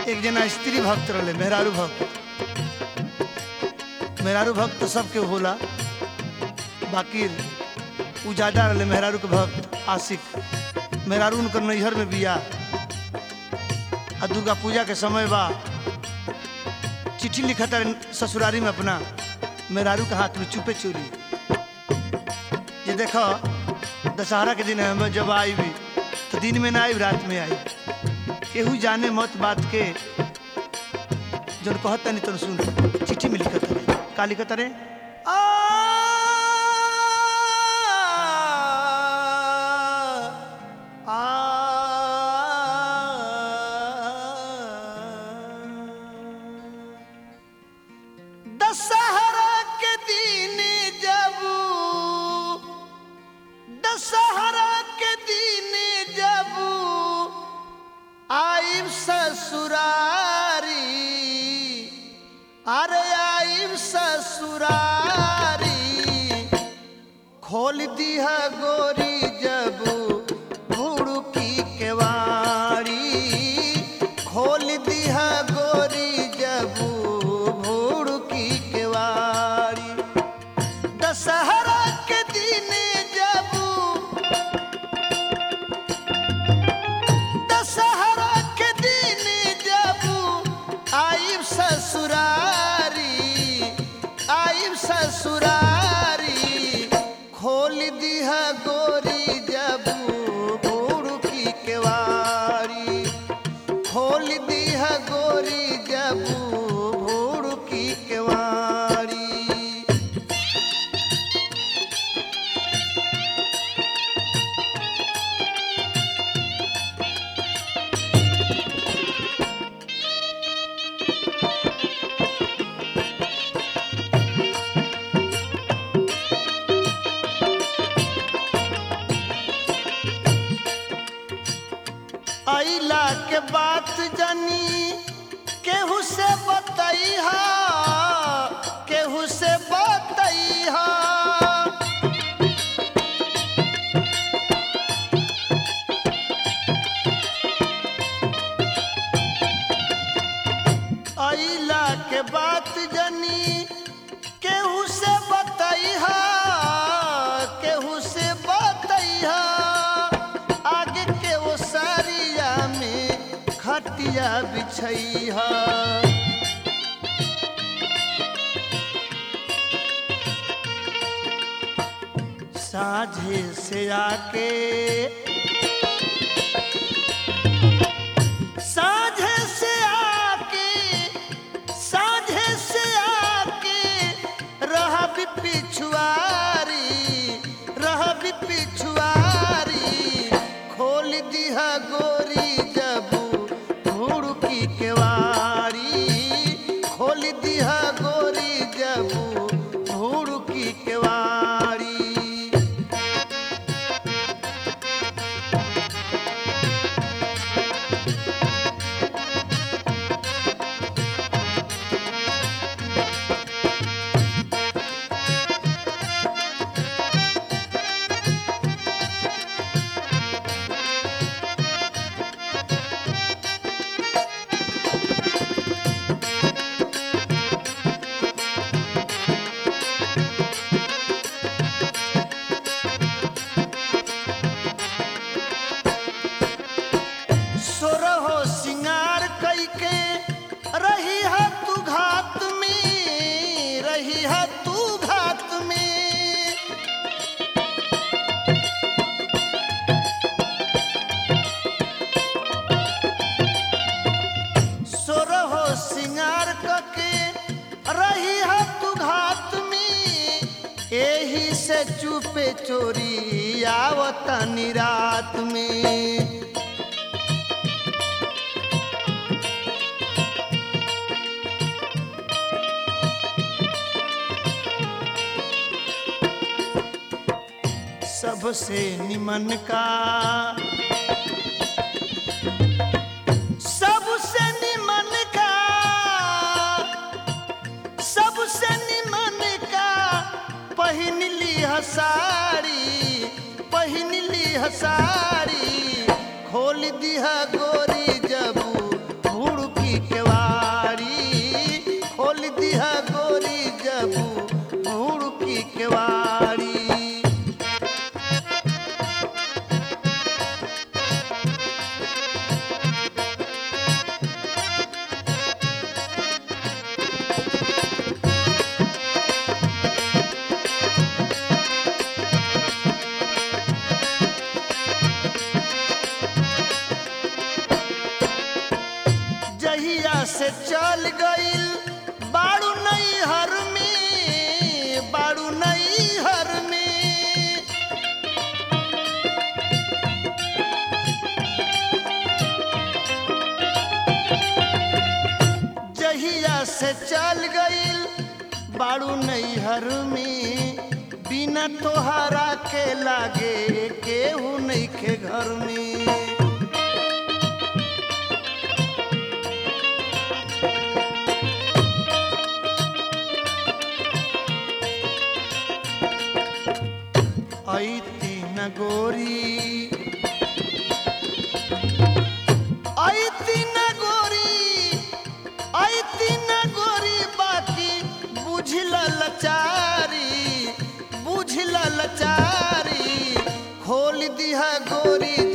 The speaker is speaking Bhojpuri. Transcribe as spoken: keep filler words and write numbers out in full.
एक जना स्त्री भक्त रहे मेहरारू भक्त। मेहरारू भक्त तो सबके होला, बाकी उ ज्यादा रहे मेहरारू के भक्त आशिक। मेहरारू उनकर नैहर में बिया आ दुर्गा पूजा के समय बा, चिट्ठी लिखा था ससुरारी में अपना मेहरारू के हाथ में चुपे चोरी। ये देखो दशहरा के दिन हम जब आई भी तो दिन में ना आई रात में आई, केहू जाने मत बात के जो कहता नहीं तो सुन। चिट्ठी में लिखत रहे का लिखत रहे आ, आ, दशहरा के दिन जब दशहरा के दिन जब आइब ससुरारी, अरे आइब ससुरारी, खोल दिया गोरी जब भुड़की केवाड़ी, खोल दिया गोरी जब भुड़की केवाड़ी। दशहरा के दिन जब दशहरा के दिन जब आइब ससुरारी, आइब ससुरारी, खोल दिया गोरी जब भुड़की केवाड़ी, खोल दिया गोरी जब भुड़की केवाड़ी। आइला के बात जानी केहू से बतैहा, केहू से बतैहा, आइला के बात जानी केहू से बतैहा, केहू से बतैहा, आगे के वो सारिया में खटिया बिछैहा। साझे से आके साझे से आके साझे से आके रहा भी पिछुआरी, रहा भी पिछुआरी, खोल दिया गोरी जब भुड़की केवाड़ी, खोल दिया गोरी जब भुड़की केवाड़ी। सोरहो सिंगार कइके रही है तू घात में, रही है तू घात में, सोरहो सिंगार कके रही है तू घात में, एही से चुपे चोरी आवतनी रात में। सबसे निमन का सबसे निमन का सबसे निमन का पहिन ली हसाड़ी, पहिन ली हसाड़ी, खोल दिया गोरी जब भुड़की से चल गईल बाड़ू नैहर में बाड़ू नैहर में जहिया से चल गईल बाड़ू नैहर में बिना तोहरा के लागे केहू नइखे घर में ऐती न गोरी ऐती न गोरी ऐती न गोरी बाकी बुझला लाचारी बुझला लाचारी खोल दिहा गोरी